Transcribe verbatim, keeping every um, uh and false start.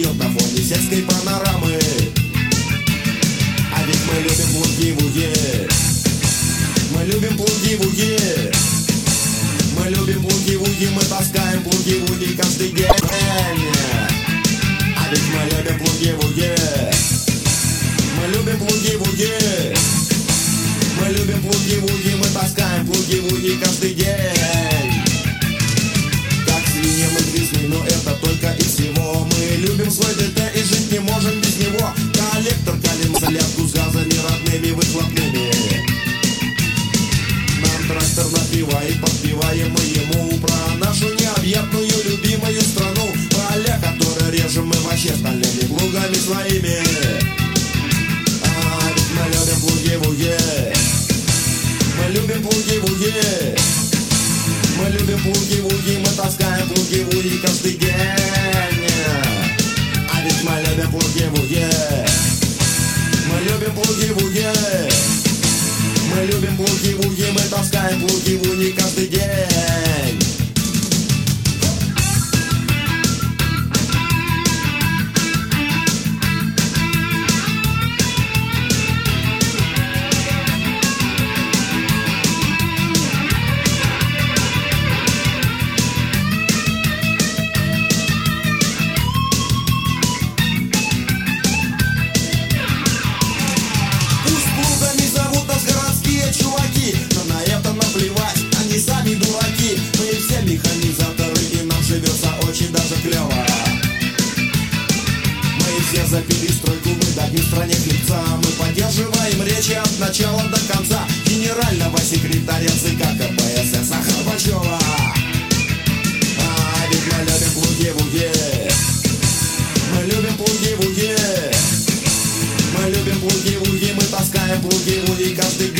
поет на фоне сельской панорамы. А ведь мы любим буги-вуги, мы любим буги-вуги, мы любим буги-вуги, мы таскаем буги-вуги каждый день. А ведь мы любим буги-вуги, мы любим буги-вуги, мы любим буги-вуги, мы таскаем буги-вуги каждый день. Как свиньи мы грязны, но это только и всего. Мы любим свой ДТ и жить не можем без него. Коллектор калим зарядку с газами родными выхлопными. Нам трактор напивает, подпеваем мы ему про нашу необъятную любимую страну. Поля, которые режем мы вообще стальными плугами своими. А ведь мы любим буги-вуги, мы любим буги-вуги, мы любим буги-вуги, мы таскаем буги-вуги каждый день. А ведь мы любим буги-вуги, мы любим буги-вуги, мы любим буги-вуги, мы таскаем буги-вуги каждый день. Чуваки, но на это наплевать, они сами дураки. Мы все механизаторы, и нам живется очень даже клево. Мы все запили стройку, мы дадим стране хлебца. Мы поддерживаем речи от начала до конца генерального секретаря ЦК КПСС Горбачева. А ведь мы любим буги-вуги, мы любим буги-вуги, мы любим буги-вуги, мы таскаем буги-вуги каждый